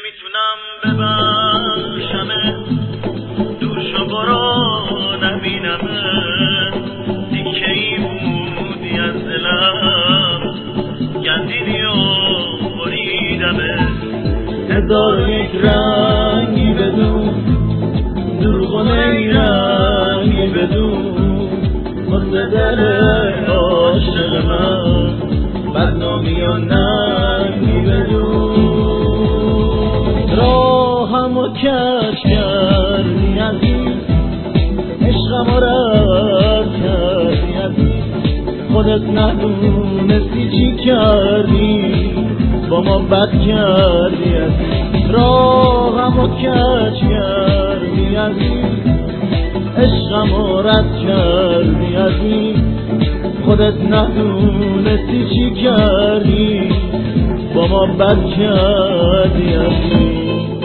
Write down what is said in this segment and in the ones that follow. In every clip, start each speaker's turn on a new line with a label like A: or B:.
A: نمیتونم ببخشمه، دور شو برو نبینمه، دیگه ای بودی از دلم، گندیدی و بریدمه. هزار یک رنگی بدون، دروغ و نیرنگی بدون، واسه دل عاشق من بدنامی و ننگی بدون. راهمو کج کردی عزیز، عشقمو رد کردی عزیز، خودت ندونستی چی کردی، با ما بد کردی عزیز. راهمو کج کردی عزیز، عشقمو رد کردی عزیز، خودت ندونستی چی کردی، با ما بد کردی عزیز.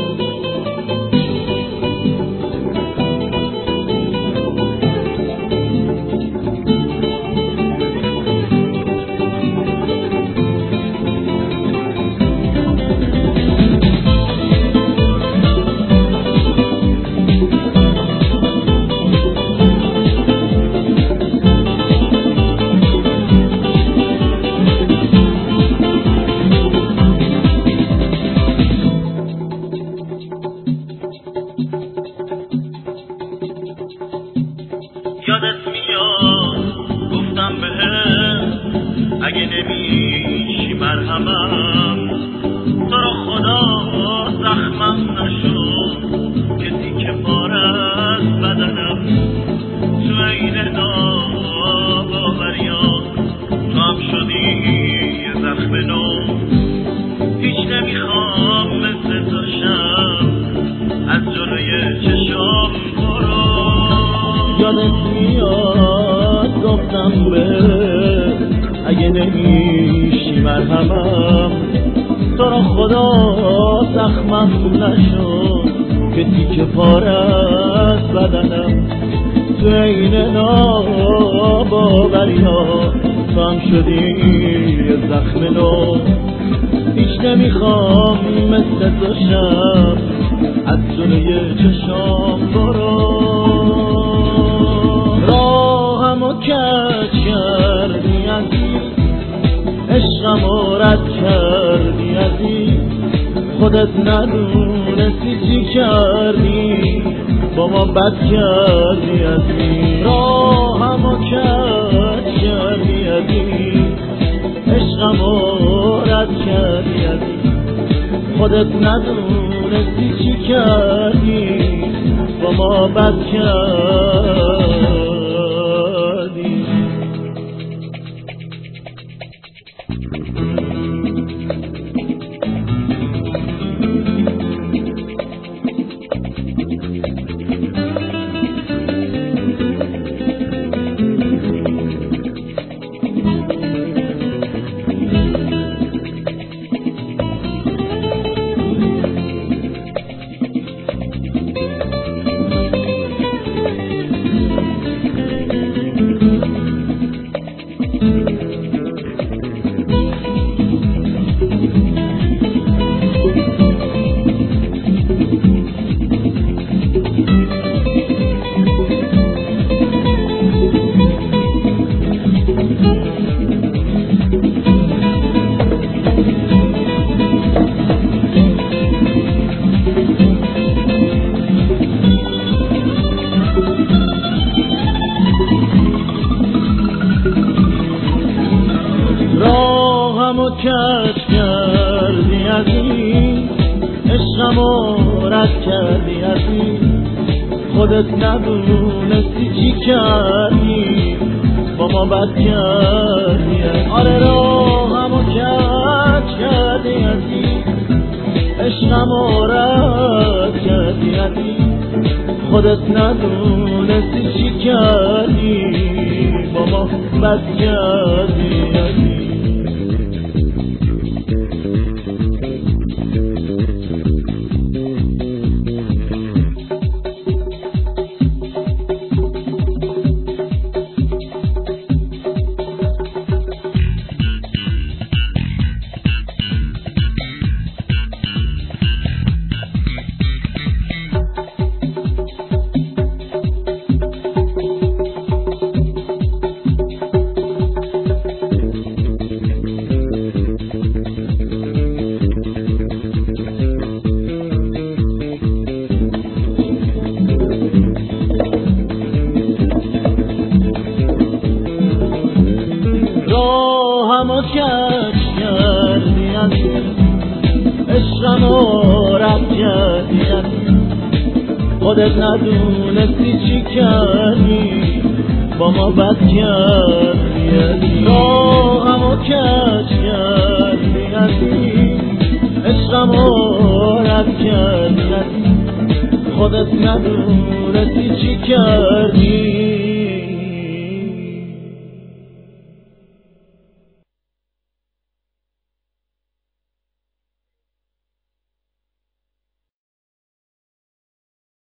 A: یادت میاد گفتم بهت اگه نمیشی مرهمم، تو رو خدا زخمم نشو که تیکه پاره از بدنم، تو عین ناباوریا تو هم شدی یه زخم نو. هیچ نمیخوام مثل تو شم، از جلوی چشام برو. یادت میاد گفتم به اگه نمیشی مرهمم، تو را خدا زخمم نشو که تیکه پاره از بدنم، تو عین ناباوریا تو هم شدی یه زخم نو. هیچ نمیخوام مثل تو شم، از جلوی چشام برو. راهمو کج کردی عزیز، عشقمو رد کردی عزیز، خودت ندونستی چی کردی، با ما بد کردی عزیز. راهمو کج کردی عزیز، عشقمو رد کردی عزیز، خودت ندونستی چی کردی، با ما بد کردی. راهمو کج کردی عزیز، عشقمو رد کردی عزیز، خودت ندونستی چی کردی، با ما بد کردی. آره راهمو کج کردی عزیز، عشقمو رد کردی عزیز، خودت ندونستی چی کردی، با ما بد کردی عزیز. عشقمو رد کردی خودت ندونستی چی کردی با ما بد کردی راهمو کج کردی عشقمو رد کردی خودت ندونستی چی کردی